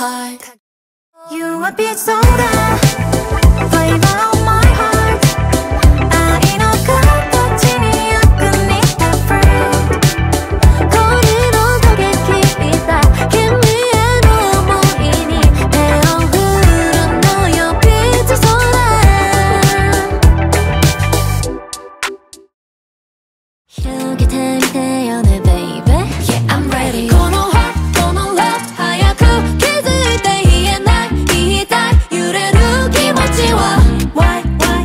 heart. You a bit soda, flavor of my heart.愛の形によく似た fruit. これの過激だ君への想いに手を振るのよピッチソーダ広げてみてよね baby Yeah I'm ready この heart この love 早く気づいて言えない言いたい揺れる気持ちは Why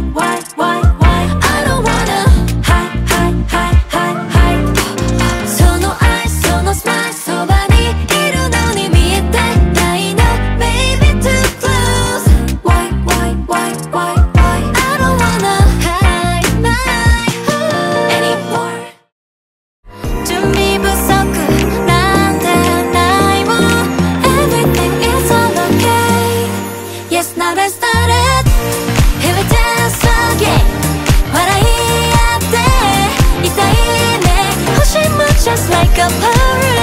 I don't wanna Hi その愛そのスマイルそばにいるのに見えてないの Baby too close Why I don't wanna hide my anymore準備不足なんてないもん Everything is all okay Yes now let's start it Here we dance again 笑い合っていたいね星も just like a party